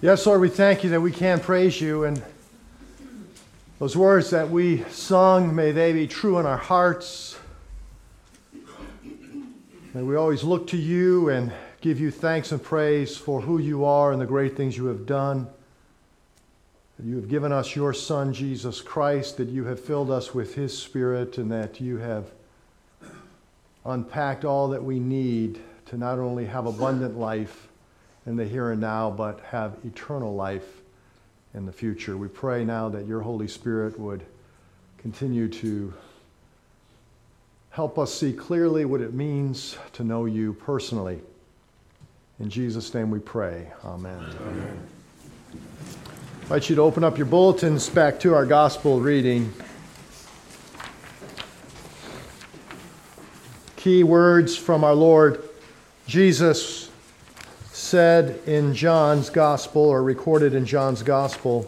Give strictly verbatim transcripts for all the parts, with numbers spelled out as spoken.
Yes, Lord, we thank you that we can praise you, and those words that we sung, may they be true in our hearts. May we always look to you and give you thanks and praise for who you are and the great things you have done. That you have given us your Son, Jesus Christ, that you have filled us with his Spirit, and that you have unpacked all that we need to not only have abundant life in the here and now, but have eternal life in the future. We pray now that your Holy Spirit would continue to help us see clearly what it means to know you personally. In Jesus' name we pray. Amen. Amen. I invite you to open up your bulletins back to our gospel reading. Key words from our Lord Jesus said in John's gospel, or recorded in John's gospel,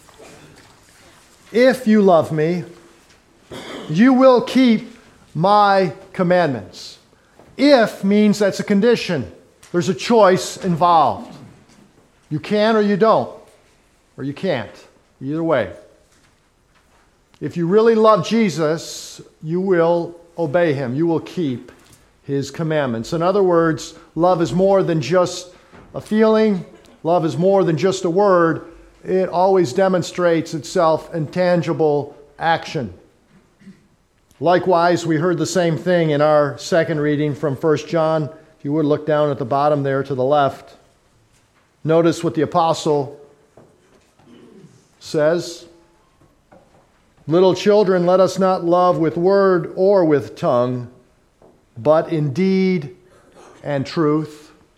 "If you love me, you will keep my commandments." If means that's a condition. There's a choice involved. You can or you don't, or you can't. Either way. If you really love Jesus, you will obey him. You will keep his commandments. In other words, love is more than just a feeling. Love is more than just a word. It always demonstrates itself in tangible action. Likewise, we heard the same thing in our second reading from First John. If you would look down at the bottom there to the left. Notice what the apostle says. "Little children, let us not love with word or with tongue, but in deed and truth."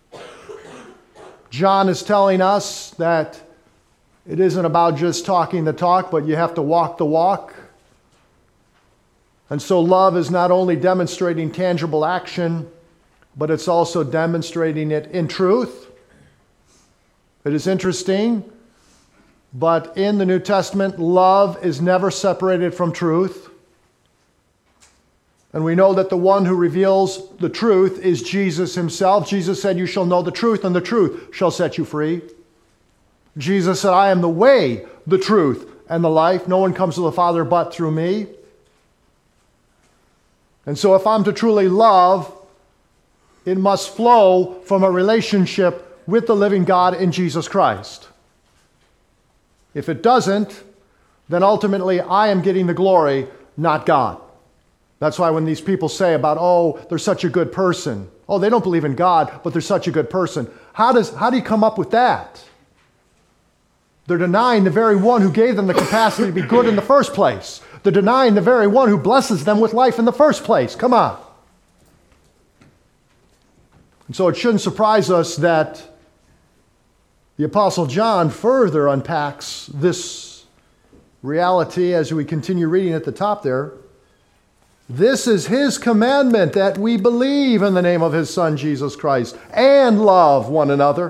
John is telling us that it isn't about just talking the talk, but you have to walk the walk. And so love is not only demonstrating tangible action, but it's also demonstrating it in truth. It is interesting, but in the New Testament, love is never separated from truth. And we know that the one who reveals the truth is Jesus himself. Jesus said, "You shall know the truth, and the truth shall set you free." Jesus said, "I am the way, the truth, and the life. No one comes to the Father but through me." And so if I'm to truly love, it must flow from a relationship with the living God in Jesus Christ. If it doesn't, then ultimately I am getting the glory, not God. That's why when these people say about, oh, they're such a good person. Oh, they don't believe in God, but they're such a good person. How does, how do you come up with that? They're denying the very one who gave them the capacity to be good in the first place. They're denying the very one who blesses them with life in the first place. Come on. And so it shouldn't surprise us that the Apostle John further unpacks this reality as we continue reading at the top there. "This is his commandment, that we believe in the name of his Son, Jesus Christ, and love one another,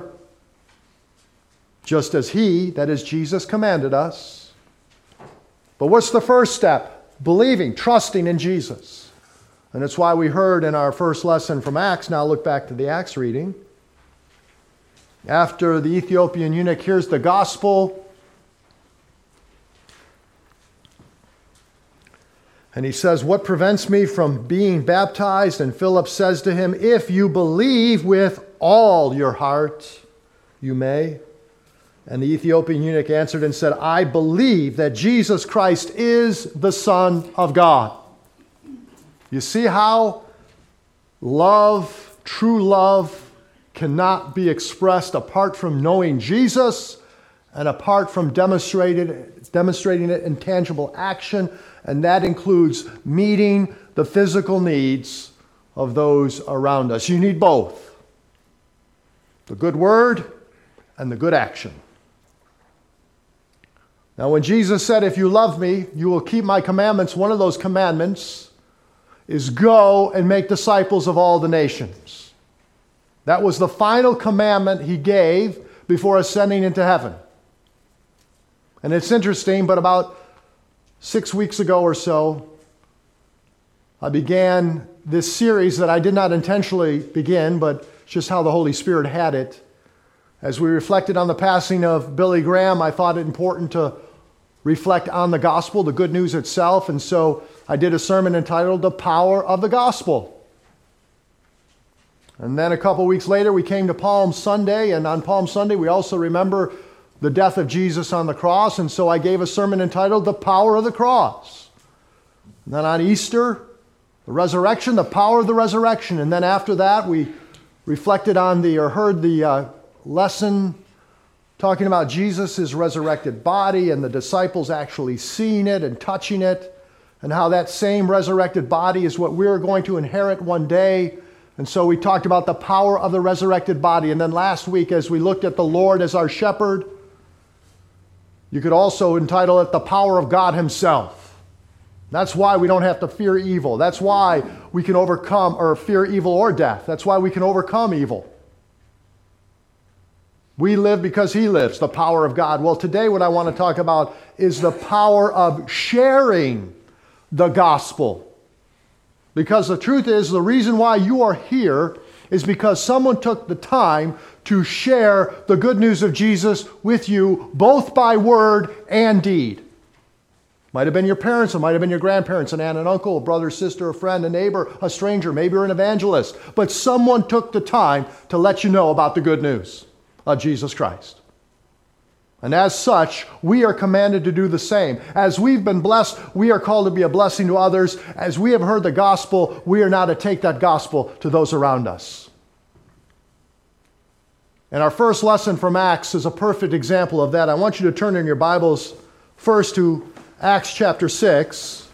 just as he," that is Jesus, "commanded us." But what's the first step? Believing, trusting in Jesus. And it's why we heard in our first lesson from Acts, now look back to the Acts reading. After the Ethiopian eunuch hears the gospel, and he says, "What prevents me from being baptized?" And Philip says to him, "If you believe with all your heart, you may." And the Ethiopian eunuch answered and said, "I believe that Jesus Christ is the Son of God." You see how love, true love, cannot be expressed apart from knowing Jesus and apart from demonstrated, demonstrating it in tangible action. And that includes meeting the physical needs of those around us. You need both. The good word and the good action. Now when Jesus said, "If you love me, you will keep my commandments," one of those commandments is go and make disciples of all the nations. That was the final commandment he gave before ascending into heaven. And it's interesting, but about six weeks ago or so, I began this series that I did not intentionally begin, but it's just how the Holy Spirit had it. As we reflected on the passing of Billy Graham, I thought it important to reflect on the gospel, the good news itself, and so I did a sermon entitled The Power of the Gospel. And then a couple weeks later, we came to Palm Sunday, and on Palm Sunday, we also remember the death of Jesus on the cross, and so I gave a sermon entitled The Power of the Cross. And then on Easter, the resurrection, the power of the resurrection. And then after that, we reflected on the, or heard the uh, lesson talking about Jesus' resurrected body and the disciples actually seeing it and touching it, and how that same resurrected body is what we're going to inherit one day. And so we talked about the power of the resurrected body. And then last week, as we looked at the Lord as our shepherd, you could also entitle it The Power of God Himself. That's why we don't have to fear evil. That's why we can overcome, or fear evil or death. That's why we can overcome evil. We live because He lives, the power of God. Well, today what I want to talk about is the power of sharing the gospel. Because the truth is, the reason why you are here is because someone took the time to share the good news of Jesus with you, both by word and deed. Might have been your parents, it might have been your grandparents, an aunt and uncle, a brother, sister, a friend, a neighbor, a stranger, maybe you're an evangelist. But someone took the time to let you know about the good news of Jesus Christ. And as such, we are commanded to do the same. As we've been blessed, we are called to be a blessing to others. As we have heard the gospel, we are now to take that gospel to those around us. And our first lesson from Acts is a perfect example of that. I want you to turn in your Bibles first to Acts chapter six.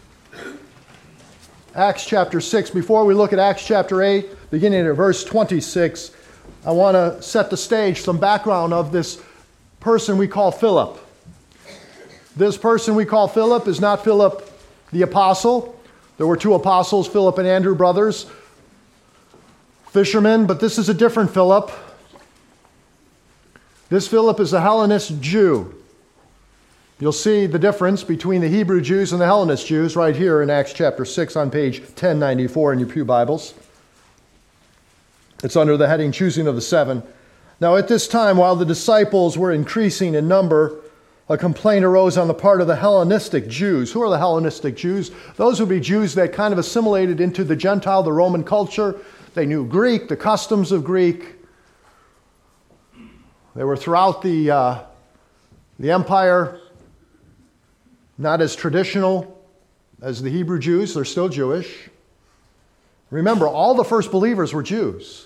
Acts chapter six. Before we look at Acts chapter eight, beginning at verse twenty-six, I want to set the stage, some background of this person we call Philip. This person we call Philip is not Philip the apostle. There were two apostles, Philip and Andrew, brothers, fishermen, but this is a different Philip. This Philip is a Hellenist Jew. You'll see the difference between the Hebrew Jews and the Hellenist Jews right here in Acts chapter six on page ten ninety-four in your pew Bibles. It's under the heading Choosing of the Seven. Now at this time, while the disciples were increasing in number, a complaint arose on the part of the Hellenistic Jews. Who are the Hellenistic Jews? Those would be Jews that kind of assimilated into the Gentile, the Roman culture. They knew Greek, the customs of Greek. They were throughout the, uh, the empire, not as traditional as the Hebrew Jews. They're still Jewish. Remember, all the first believers were Jews.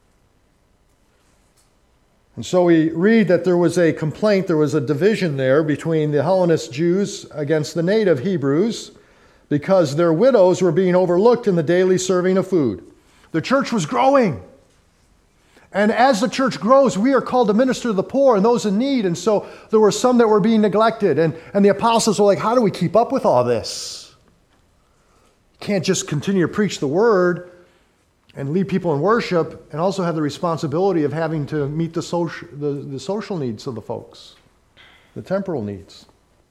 And so we read that there was a complaint, there was a division there between the Hellenist Jews against the native Hebrews because their widows were being overlooked in the daily serving of food. The church was growing. And as the church grows, we are called to minister to the poor and those in need. And so there were some that were being neglected. And, and the apostles were like, how do we keep up with all this? You can't just continue to preach the word and lead people in worship and also have the responsibility of having to meet the social, the, the social needs of the folks, the temporal needs.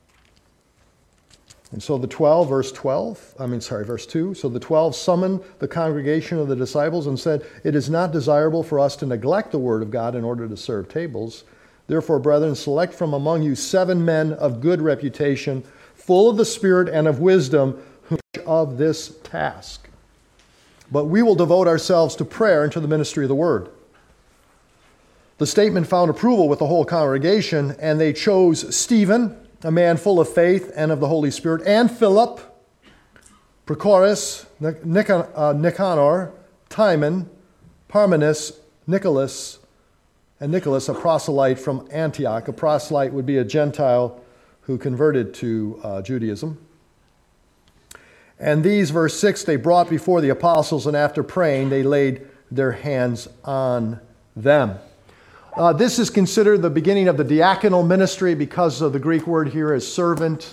And so the twelve, verse twelve, I mean, sorry, verse two. So the twelve summoned the congregation of the disciples and said, "It is not desirable for us to neglect the word of God in order to serve tables. Therefore, brethren, select from among you seven men of good reputation, full of the Spirit and of wisdom, who of this task. But we will devote ourselves to prayer and to the ministry of the word." The statement found approval with the whole congregation, and they chose Stephen, a man full of faith and of the Holy Spirit, and Philip, Prochorus, Nicanor, Timon, Parmenas, Nicholas, and Nicholas, a proselyte from Antioch. A proselyte would be a Gentile who converted to uh, Judaism. And these, verse six, they brought before the apostles, and after praying, they laid their hands on them. Uh, this is considered the beginning of the diaconal ministry because of the Greek word here is servant.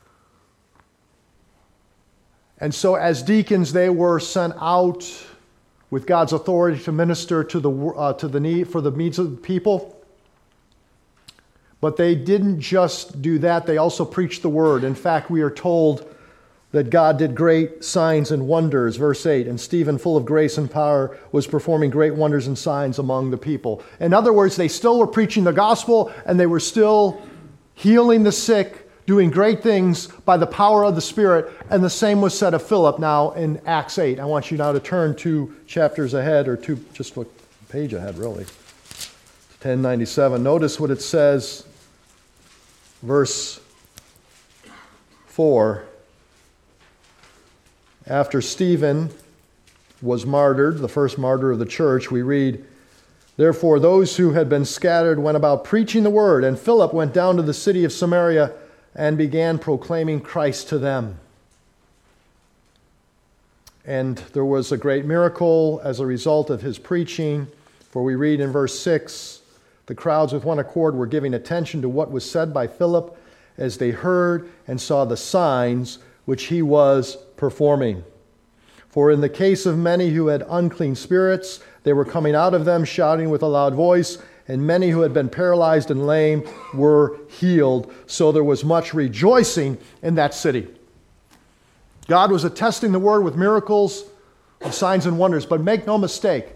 And so as deacons, they were sent out with God's authority to minister to the, uh, to the need, for the needs of the people. But they didn't just do that, they also preached the word. In fact, we are told that God did great signs and wonders. Verse eight, and Stephen, full of grace and power, was performing great wonders and signs among the people. In other words, they still were preaching the gospel, and they were still healing the sick, doing great things by the power of the Spirit. And the same was said of Philip now in Acts eight. I want you now to turn two chapters ahead, or two, just a page ahead, really. ten ninety-seven. Notice what it says, verse four. After Stephen was martyred, the first martyr of the church, we read, therefore those who had been scattered went about preaching the word, and Philip went down to the city of Samaria and began proclaiming Christ to them. And there was a great miracle as a result of his preaching, for we read in verse six, the crowds with one accord were giving attention to what was said by Philip as they heard and saw the signs which he was performing. For in the case of many who had unclean spirits, they were coming out of them shouting with a loud voice, and many who had been paralyzed and lame were healed. So there was much rejoicing in that city. God was attesting the word with miracles, with signs and wonders. But make no mistake,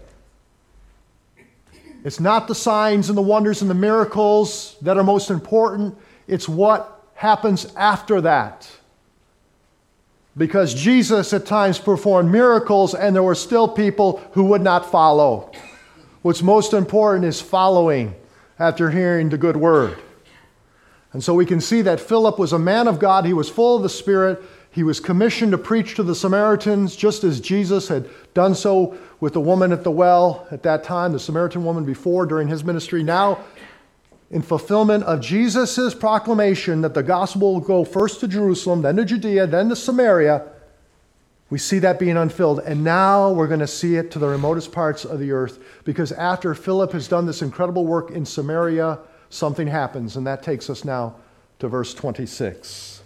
it's not the signs and the wonders and the miracles that are most important. It's what happens after that. Because Jesus at times performed miracles, and there were still people who would not follow. What's most important is following after hearing the good word. And so we can see that Philip was a man of God. He was full of the Spirit. He was commissioned to preach to the Samaritans, just as Jesus had done so with the woman at the well at that time, the Samaritan woman before, during his ministry. Now, in fulfillment of Jesus' proclamation that the gospel will go first to Jerusalem, then to Judea, then to Samaria, we see that being unfilled. And now we're going to see it to the remotest parts of the earth, because after Philip has done this incredible work in Samaria, something happens, and that takes us now to verse twenty-six.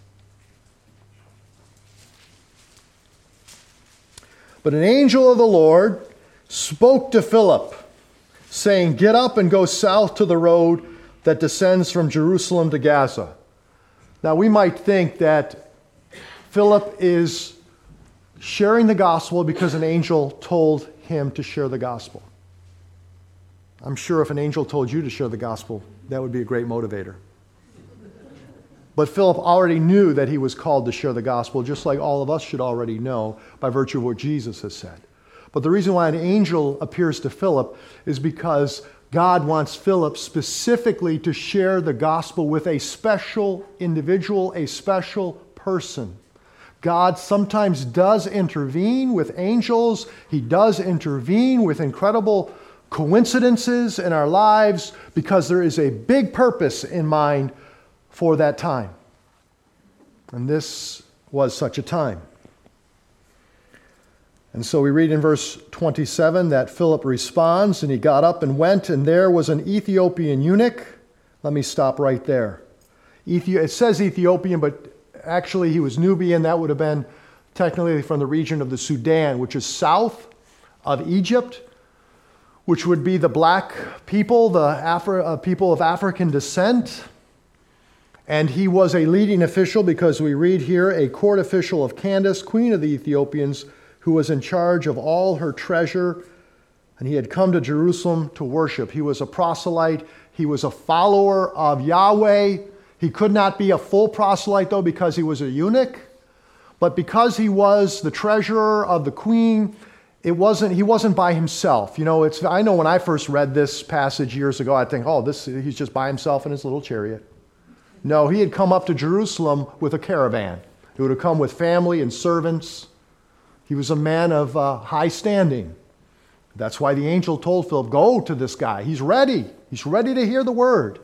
But an angel of the Lord spoke to Philip, saying, get up and go south to the road that descends from Jerusalem to Gaza. Now we might think that Philip is sharing the gospel because an angel told him to share the gospel. I'm sure if an angel told you to share the gospel, that would be a great motivator. But Philip already knew that he was called to share the gospel, just like all of us should already know by virtue of what Jesus has said. But the reason why an angel appears to Philip is because God wants Philip specifically to share the gospel with a special individual, a special person. God sometimes does intervene with angels. He does intervene with incredible coincidences in our lives because there is a big purpose in mind for that time. And this was such a time. And so we read in verse twenty-seven that Philip responds, and he got up and went, and there was an Ethiopian eunuch. Let me stop right there. Ethi- it says Ethiopian, but actually he was Nubian. That would have been technically from the region of the Sudan, which is south of Egypt, which would be the black people, the Afri- uh, people of African descent. And he was a leading official, because we read here, a court official of Candace, queen of the Ethiopians, who was in charge of all her treasure, and he had come to Jerusalem to worship. He was a proselyte. He was a follower of Yahweh. He could not be a full proselyte, though, because he was a eunuch. But because he was the treasurer of the queen, it wasn't, he wasn't by himself. You know, it's, I know when I first read this passage years ago, I think, oh, this, he's just by himself in his little chariot. No, he had come up to Jerusalem with a caravan. He would have come with family and servants. He was a man of uh, high standing. That's why the angel told Philip, go to this guy. He's ready. He's ready to hear the word.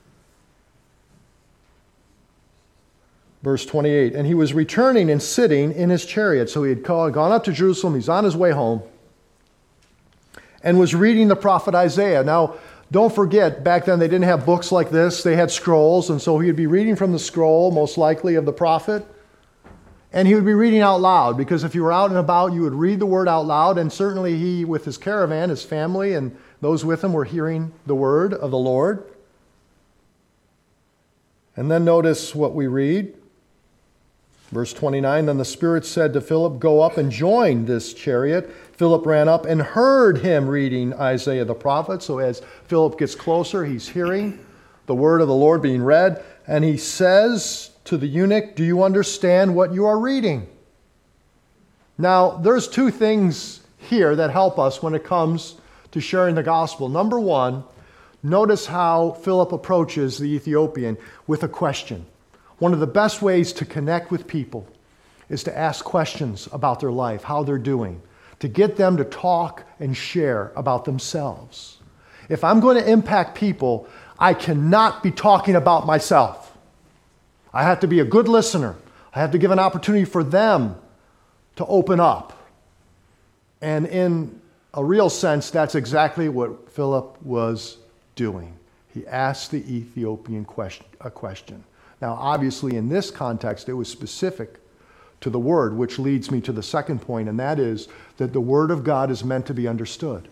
Verse twenty-eight, and he was returning and sitting in his chariot. So he had gone up to Jerusalem. He's on his way home and was reading the prophet Isaiah. Now, don't forget, back then they didn't have books like this. They had scrolls, and so he would be reading from the scroll, most likely of the prophet. And he would be reading out loud, because if you were out and about, you would read the word out loud. And certainly he, with his caravan, his family, and those with him were hearing the word of the Lord. And then notice what we read. Verse twenty-nine, then the Spirit said to Philip, go up and join this chariot. Philip ran up and heard him reading Isaiah the prophet. So as Philip gets closer, he's hearing the word of the Lord being read. And he says to the eunuch, do you understand what you are reading? Now, there's two things here that help us when it comes to sharing the gospel. Number one, notice how Philip approaches the Ethiopian with a question. One of the best ways to connect with people is to ask questions about their life, how they're doing, to get them to talk and share about themselves. If I'm going to impact people, I cannot be talking about myself. I have to be a good listener. I have to give an opportunity for them to open up. And in a real sense, that's exactly what Philip was doing. He asked the Ethiopian question, a question. Now, obviously, in this context, it was specific to the word, which leads me to the second point, and that is that the word of God is meant to be understood.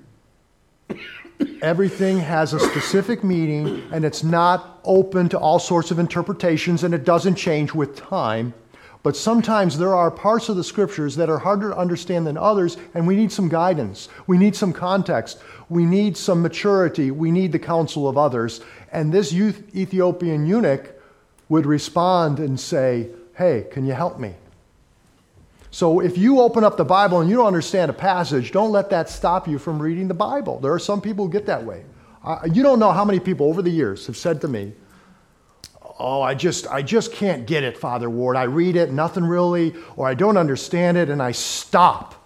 Everything has a specific meaning, and it's not open to all sorts of interpretations, and it doesn't change with time. But sometimes there are parts of the scriptures that are harder to understand than others, and we need some guidance. We need some context. We need some maturity. We need the counsel of others. And this youth Ethiopian eunuch would respond and say, hey, can you help me? So if you open up the Bible and you don't understand a passage, don't let that stop you from reading the Bible. There are some people who get that way. Uh, you don't know how many people over the years have said to me, oh, I just, I just can't get it, Father Ward. I read it, nothing really, or I don't understand it, and I stop.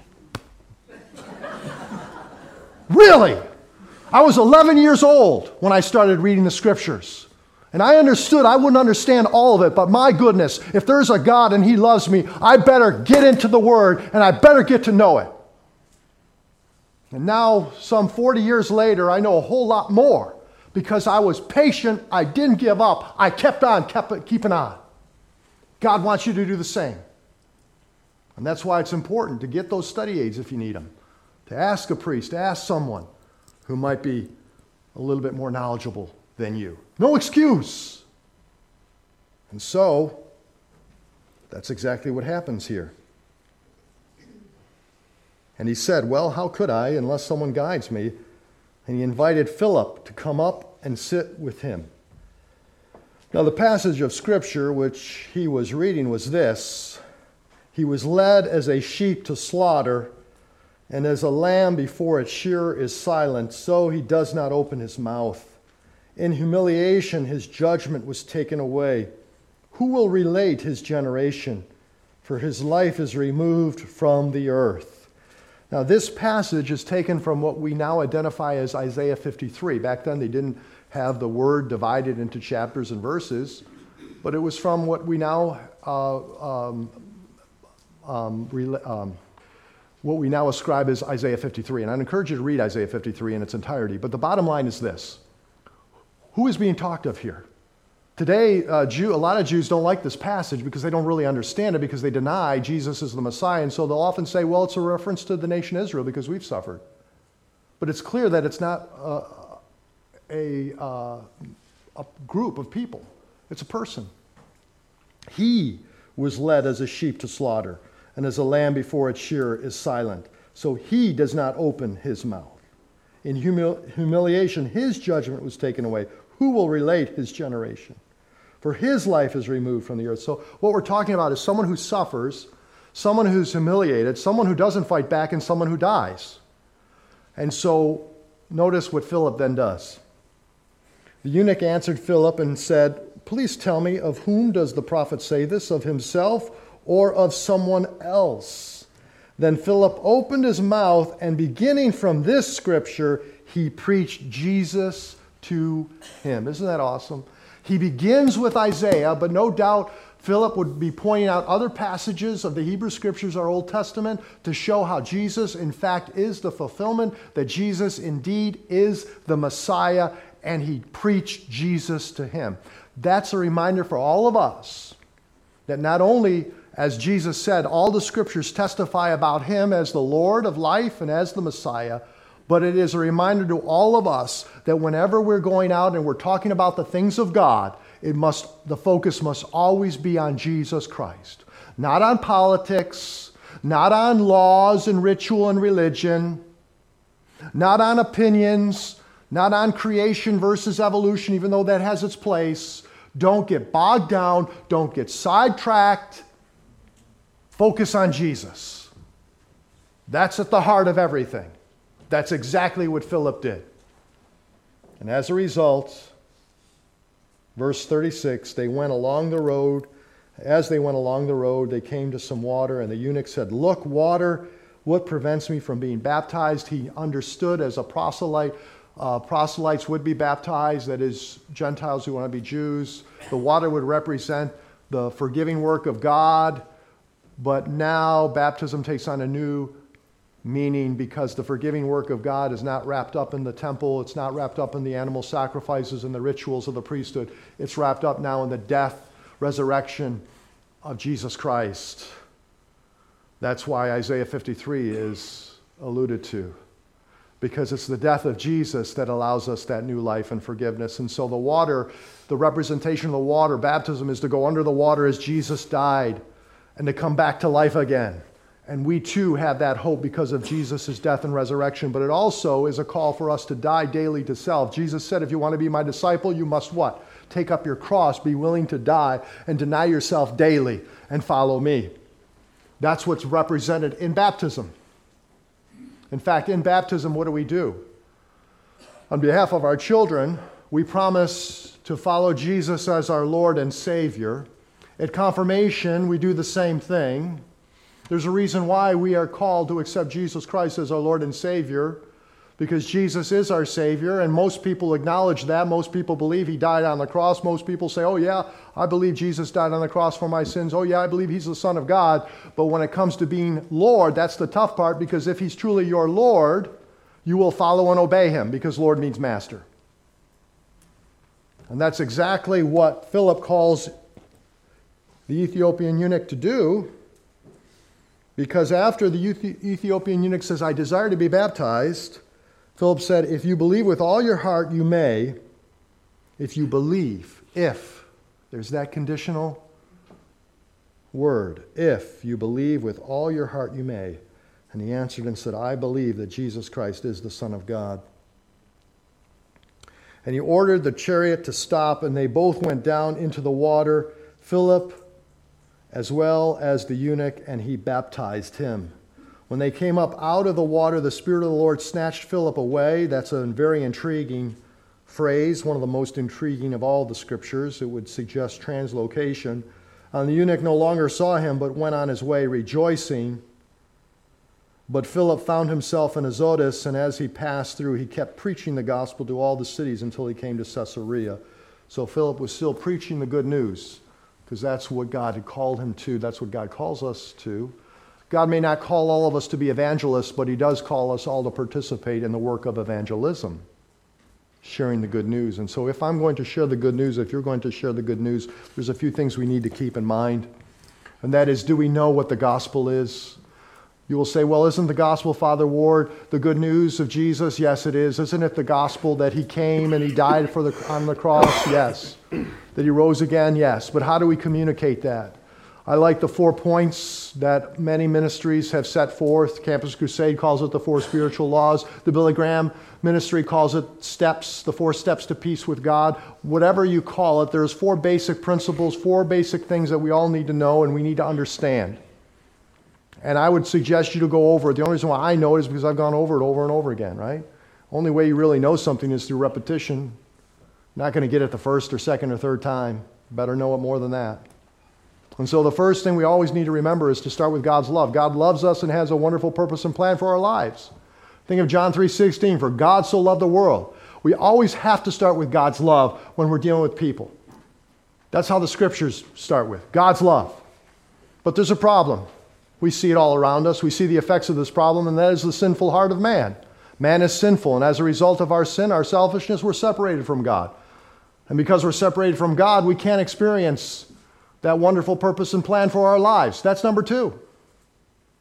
Really? I was eleven years old when I started reading the scriptures. And I understood I wouldn't understand all of it, but my goodness, if there's a God and he loves me, I better get into the word and I better get to know it. And now, some forty years later, I know a whole lot more because I was patient, I didn't give up, I kept on, kept keeping on. God wants you to do the same. And that's why it's important to get those study aids if you need them, to ask a priest, to ask someone who might be a little bit more knowledgeable than you. No excuse. And so, that's exactly what happens here. And he said, well, how could I unless someone guides me? And he invited Philip to come up and sit with him. Now, the passage of Scripture which he was reading was this: he was led as a sheep to slaughter, and as a lamb before its shearer is silent, so he does not open his mouth. In humiliation, his judgment was taken away. Who will relate his generation? For his life is removed from the earth. Now, this passage is taken from what we now identify as Isaiah fifty-three. Back then, they didn't have the word divided into chapters and verses, but it was from what we now uh, um, um, re- um, what we now ascribe as Isaiah fifty-three. And I'd encourage you to read Isaiah fifty-three in its entirety. But the bottom line is this: who is being talked of here? Today, uh, Jew, a lot of Jews don't like this passage because they don't really understand it, because they deny Jesus is the Messiah. And so they'll often say, well, it's a reference to the nation Israel because we've suffered. But it's clear that it's not uh, a, uh, a group of people. It's a person. He was led as a sheep to slaughter, and as a lamb before its shearer is silent. So he does not open his mouth. In humil- humiliation, his judgment was taken away. Who will relate his generation? For his life is removed from the earth. So what we're talking about is someone who suffers, someone who's humiliated, someone who doesn't fight back, and someone who dies. And so notice what Philip then does. The eunuch answered Philip and said, please tell me, of whom does the prophet say this, of himself or of someone else? Then Philip opened his mouth, and beginning from this scripture, he preached Jesus to him. Isn't that awesome? He begins with Isaiah, but no doubt Philip would be pointing out other passages of the Hebrew Scriptures, our Old Testament, to show how Jesus, in fact, is the fulfillment, that Jesus indeed is the Messiah, and he preached Jesus to him. That's a reminder for all of us that not only, as Jesus said, all the Scriptures testify about him as the Lord of life and as the Messiah, But it is a reminder to all of us that whenever we're going out and we're talking about the things of God, it must, the focus must always be on Jesus Christ. Not on politics, not on laws and ritual and religion, not on opinions, not on creation versus evolution, even though that has its place. Don't get bogged down. Don't get sidetracked. Focus on Jesus. That's at the heart of everything. That's exactly what Philip did. And as a result, verse thirty-six, they went along the road. As they went along the road, they came to some water, and the eunuch said, "Look, water, what prevents me from being baptized?" He understood as a proselyte, uh, proselytes would be baptized, that is, Gentiles who want to be Jews. The water would represent the forgiving work of God, but now baptism takes on a new meaning because the forgiving work of God is not wrapped up in the temple. It's not wrapped up in the animal sacrifices and the rituals of the priesthood. It's wrapped up now in the death, resurrection of Jesus Christ. That's why Isaiah fifty-three is alluded to, because it's the death of Jesus that allows us that new life and forgiveness. And so the water, the representation of the water, baptism, is to go under the water as Jesus died and to come back to life again. And we too have that hope because of Jesus' death and resurrection. But it also is a call for us to die daily to self. Jesus said, if you want to be my disciple, you must what? Take up your cross, be willing to die, and deny yourself daily and follow me. That's what's represented in baptism. In fact, in baptism, what do we do? On behalf of our children, we promise to follow Jesus as our Lord and Savior. At confirmation, we do the same thing. There's a reason why we are called to accept Jesus Christ as our Lord and Savior, because Jesus is our Savior, and most people acknowledge that. Most people believe He died on the cross. Most people say, oh yeah, I believe Jesus died on the cross for my sins. Oh yeah, I believe He's the Son of God. But when it comes to being Lord, that's the tough part, because if He's truly your Lord, you will follow and obey Him, because Lord means master. And that's exactly what Philip calls the Ethiopian eunuch to do. Because after the Ethiopian eunuch says, I desire to be baptized, Philip said, if you believe with all your heart, you may. If you believe, if. There's that conditional word. If you believe with all your heart, you may. And he answered and said, I believe that Jesus Christ is the Son of God. And he ordered the chariot to stop, and they both went down into the water, Philip as well as the eunuch, and he baptized him. When they came up out of the water, the Spirit of the Lord snatched Philip away. That's a very intriguing phrase, one of the most intriguing of all the scriptures. It would suggest translocation. And the eunuch no longer saw him, but went on his way rejoicing. But Philip found himself in Azotus, and as he passed through, he kept preaching the gospel to all the cities until he came to Caesarea. So Philip was still preaching the good news, because that's what God had called him to. That's what God calls us to. God may not call all of us to be evangelists, but He does call us all to participate in the work of evangelism, sharing the good news. And so if I'm going to share the good news, if you're going to share the good news, there's a few things we need to keep in mind. And that is, do we know what the gospel is? You will say, well, isn't the gospel, Father Ward, the good news of Jesus? Yes, it is. Isn't it the gospel that He came and He died for the, on the cross? Yes. That He rose again? Yes. But how do we communicate that? I like the four points that many ministries have set forth. Campus Crusade calls it the four spiritual laws. The Billy Graham ministry calls it steps, the four steps to peace with God. Whatever you call it, there's four basic principles, four basic things that we all need to know and we need to understand. And I would suggest you to go over it. The only reason why I know it is because I've gone over it over and over again, right? Only way you really know something is through repetition. Not going to get it the first or second or third time. Better know it more than that. And so the first thing we always need to remember is to start with God's love. God loves us and has a wonderful purpose and plan for our lives. Think of John three sixteen, for God so loved the world. We always have to start with God's love when we're dealing with people. That's how the scriptures start with, God's love. But there's a problem. We see it all around us. We see the effects of this problem, and that is the sinful heart of man. Man is sinful, and as a result of our sin, our selfishness, we're separated from God. And because we're separated from God, we can't experience that wonderful purpose and plan for our lives. That's number two.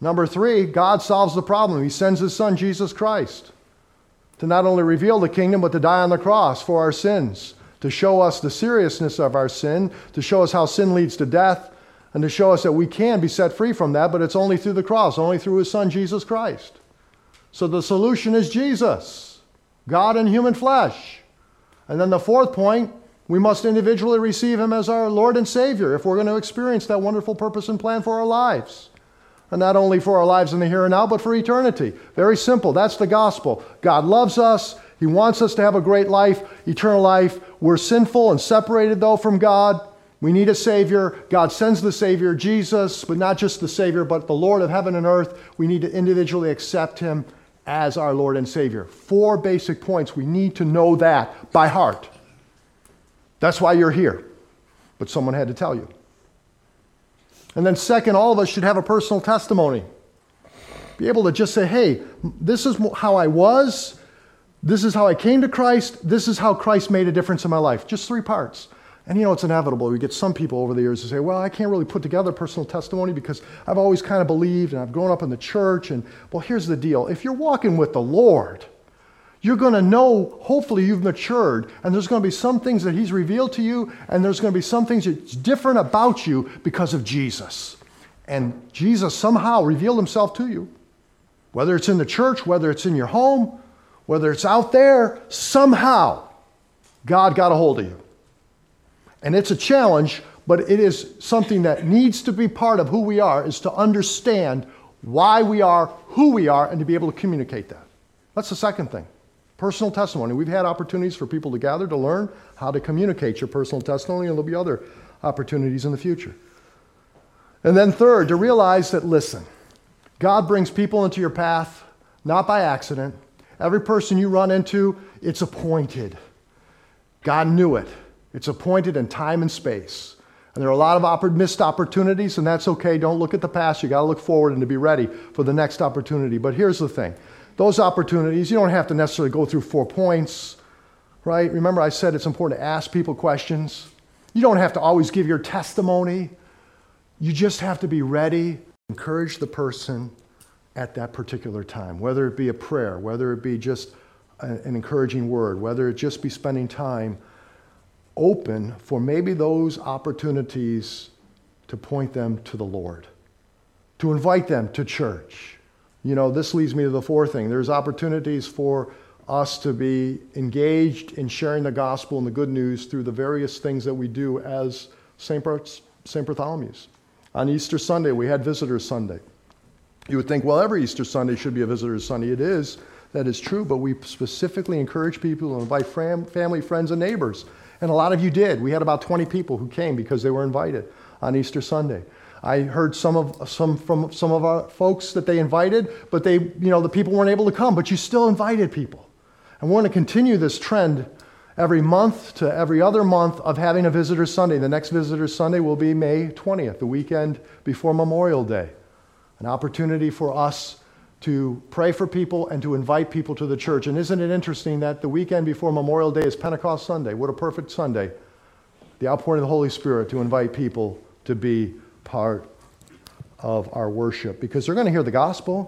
Number three, God solves the problem. He sends his son, Jesus Christ, to not only reveal the kingdom, but to die on the cross for our sins, to show us the seriousness of our sin, to show us how sin leads to death, and to show us that we can be set free from that, but it's only through the cross, only through his son, Jesus Christ. So the solution is Jesus, God in human flesh. And then the fourth point, we must individually receive him as our Lord and Savior if we're going to experience that wonderful purpose and plan for our lives. And not only for our lives in the here and now, but for eternity. Very simple. That's the gospel. God loves us. He wants us to have a great life, eternal life. We're sinful and separated, though, from God. We need a Savior. God sends the Savior, Jesus, but not just the Savior, but the Lord of heaven and earth. We need to individually accept him as our Lord and Savior. Four basic points. We need to know that by heart. That's why you're here. But someone had to tell you. And then second, all of us should have a personal testimony. Be able to just say, hey, this is how I was. This is how I came to Christ. This is how Christ made a difference in my life. Just three parts. And you know, it's inevitable. We get some people over the years who say, well, I can't really put together personal testimony because I've always kind of believed and I've grown up in the church. And well, here's the deal. If you're walking with the Lord, you're going to know, hopefully you've matured, and there's going to be some things that he's revealed to you, and there's going to be some things that's different about you because of Jesus. And Jesus somehow revealed himself to you. Whether it's in the church, whether it's in your home, whether it's out there, somehow God got a hold of you. And it's a challenge, but it is something that needs to be part of who we are, is to understand why we are, who we are, and to be able to communicate that. That's the second thing. Personal testimony. We've had opportunities for people to gather to learn how to communicate your personal testimony, and there'll be other opportunities in the future. And then third, to realize that, listen, God brings people into your path, not by accident. Every person you run into, it's appointed. God knew it. It's appointed in time and space. And there are a lot of opp- missed opportunities, and that's okay. Don't look at the past. You got to look forward and to be ready for the next opportunity. But here's the thing. Those opportunities, you don't have to necessarily go through four points, right? Remember I said it's important to ask people questions. You don't have to always give your testimony. You just have to be ready to encourage the person at that particular time, whether it be a prayer, whether it be just a, an encouraging word, whether it just be spending time open for maybe those opportunities to point them to the Lord, to invite them to church. You know, this leads me to the fourth thing. There's opportunities for us to be engaged in sharing the gospel and the good news through the various things that we do as Saint Bartholomew's. On Easter Sunday, we had Visitors Sunday. You would think, well, every Easter Sunday should be a Visitors Sunday. It is. That is true. But we specifically encourage people to invite fam- family, friends, and neighbors. And a lot of you did. We had about twenty people who came because they were invited on Easter Sunday. I heard some of some from some of our folks that they invited, but they, you know, the people weren't able to come, but you still invited people. And we're going to continue this trend every month to every other month of having a Visitors Sunday. The next Visitors Sunday will be May twentieth, the weekend before Memorial Day. An opportunity for us to pray for people and to invite people to the church. And isn't it interesting that the weekend before Memorial Day is Pentecost Sunday? What a perfect Sunday. The outpouring of the Holy Spirit to invite people to be part of our worship, because they're going to hear the gospel.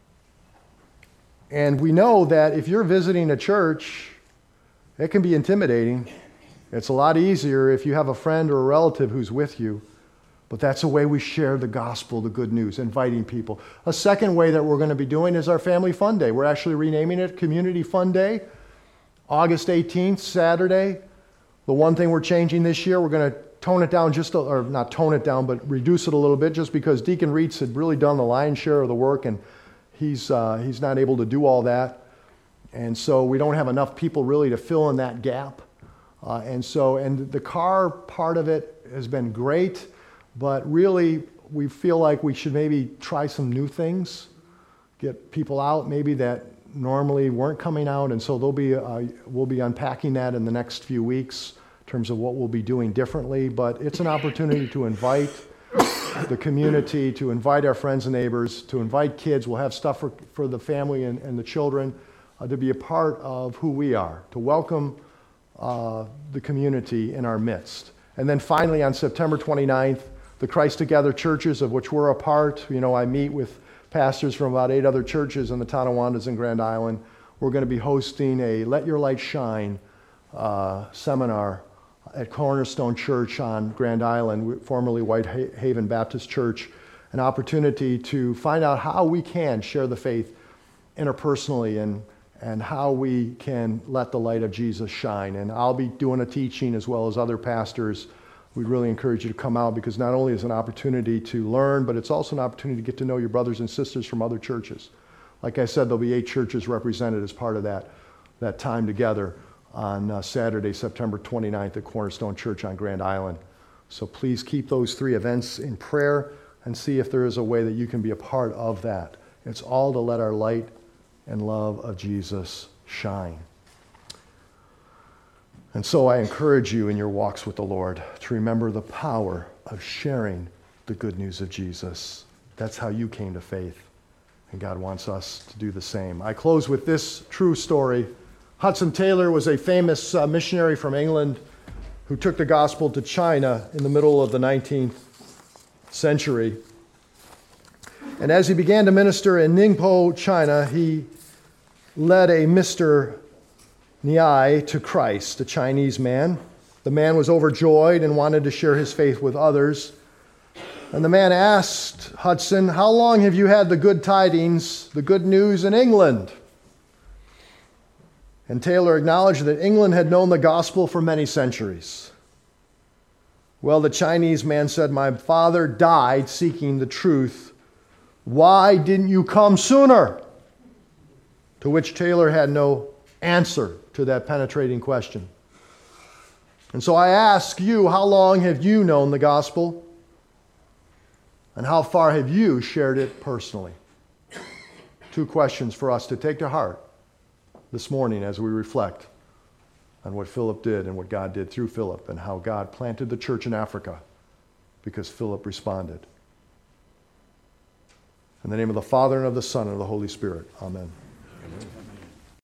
And we know that if you're visiting a church, it can be intimidating. It's a lot easier if you have a friend or a relative who's with you. But that's a way we share the gospel, the good news, inviting people. A second way that we're going to be doing is our Family Fun Day. We're actually renaming it Community Fun Day. August eighteenth, Saturday. The one thing we're changing this year, we're going to tone it down just, a, or not tone it down, but reduce it a little bit, just because Deacon Reitz had really done the lion's share of the work, and he's uh, he's not able to do all that. And so we don't have enough people really to fill in that gap. Uh, and so, and the car part of it has been great. But really, we feel like we should maybe try some new things, get people out maybe that normally weren't coming out, and so they'll be uh, we'll be unpacking that in the next few weeks in terms of what we'll be doing differently. But it's an opportunity to invite the community, to invite our friends and neighbors, to invite kids. We'll have stuff for, for the family and, and the children uh, to be a part of who we are, to welcome uh, the community in our midst. And then finally, on September twenty-ninth, the Christ Together churches, of which we're a part. You know, I meet with pastors from about eight other churches in the Tonawondas and Grand Island. We're going to be hosting a Let Your Light Shine uh, seminar at Cornerstone Church on Grand Island, formerly White Haven Baptist Church, an opportunity to find out how we can share the faith interpersonally and, and how we can let the light of Jesus shine. And I'll be doing a teaching as well as other pastors. We'd really encourage you to come out because not only is it an opportunity to learn, but it's also an opportunity to get to know your brothers and sisters from other churches. Like I said, there'll be eight churches represented as part of that, that time together on uh, Saturday, September twenty-ninth at Cornerstone Church on Grand Island. So please keep those three events in prayer and see if there is a way that you can be a part of that. It's all to let our light and love of Jesus shine. And so I encourage you in your walks with the Lord to remember the power of sharing the good news of Jesus. That's how you came to faith, and God wants us to do the same. I close with this true story. Hudson Taylor was a famous uh, missionary from England who took the gospel to China in the middle of the nineteenth century. And as he began to minister in Ningpo, China, he led a Mister Niai to Christ, a Chinese man. The man was overjoyed and wanted to share his faith with others. And the man asked Hudson, "How long have you had the good tidings, the good news in England?" And Taylor acknowledged that England had known the gospel for many centuries. Well, the Chinese man said, "My father died seeking the truth. Why didn't you come sooner?" To which Taylor had no answer to that penetrating question. And so I ask you, how long have you known the gospel? And how far have you shared it personally? Two questions for us to take to heart this morning as we reflect on what Philip did and what God did through Philip and how God planted the church in Africa because Philip responded. In the name of the Father and of the Son and of the Holy Spirit. Amen. Amen.